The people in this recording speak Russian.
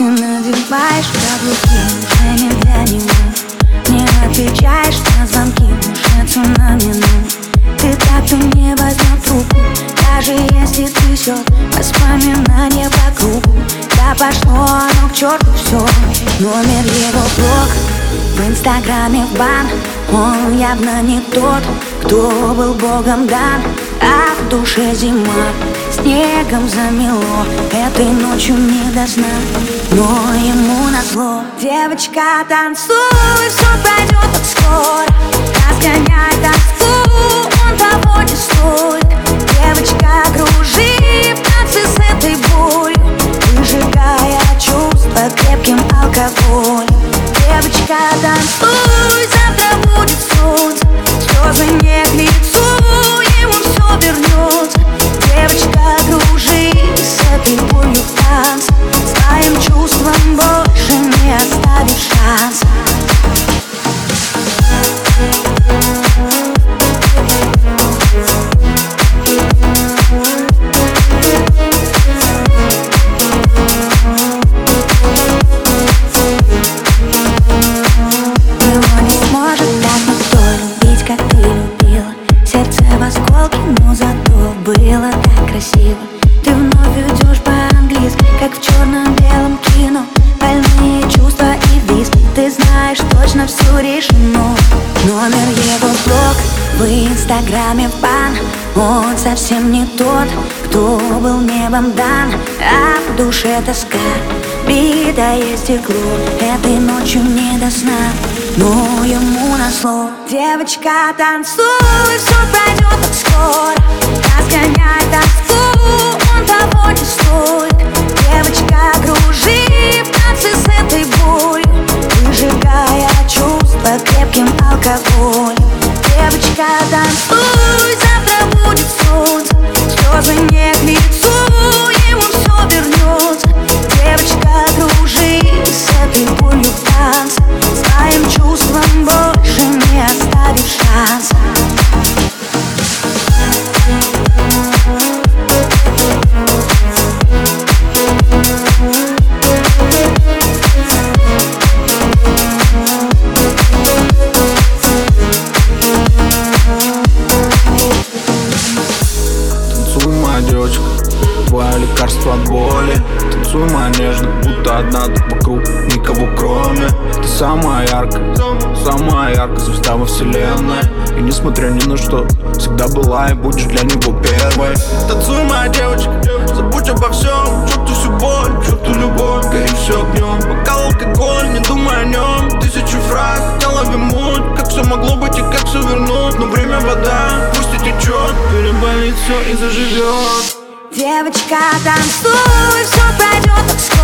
надеваешь каблуки, уже не для него. Не отвечаешь на звонки, уже цунами, ты так-то не возьмет трубку. Даже если трясет воспоминания по кругу. Да пошло оно к черту все. Номер его блог, в инстаграме в бан. Он явно не тот, кто был богом дан. А в душе зима, снегом замело. Этой ночью не до сна, но ему назло. Девочка, танцуй, все пройдет так скоро. Разгоняй тоску, он того не стоит. Девочка, кружи в танце с этой болью, выжигая чувства крепким алкоголем. Девочка, танцуй, завтра будет солнце. Слезы не к лицу, ему все вернется. Девочка, кружи с этой болью в танце. Своим чувствам больше не оставишь шанса. Но зато было так красиво. Ты вновь идешь по-английски, как в черно-белом кино. Больные чувства и виски, ты знаешь, точно все решено. Номер его блог, в инстаграме в бан. Он совсем не тот, кто был небом дан. А в душе тоска, битое стекло. Этой ночью не до сна, но ему назло. Девочка, танцуй, все пройдет так скоро. Разгоняй тоску, он того не стоит. Девочка, кружи в танце с этой болью, выжигая чувства крепким алкоголем. Девочка, танцуй, завтра будет солнце. Слезы не к лицу, ему все вернется. Девочка, кружи с этой болью в танце. Своим чувствам больше не оставишь шанса. Танцуй, моя девочка, твое лекарство от боли. Танцуй, моя нежная, будто одна тут вокруг, никого кроме. Ты самая яркая звезда во вселенной. И несмотря ни на что, всегда была и будешь для него первой. Танцуй, моя девочка, забудь обо всем. Черту всю боль, черту любовь, гори все огнем. Бокал алкоголь, не думай о нем. Тысячу фраз, не лови муть. Как все могло быть и как все вернуть. Но время вода, пусть и течет. Переболит все и заживет. Девочка, танцуй, все пройдет так скоро.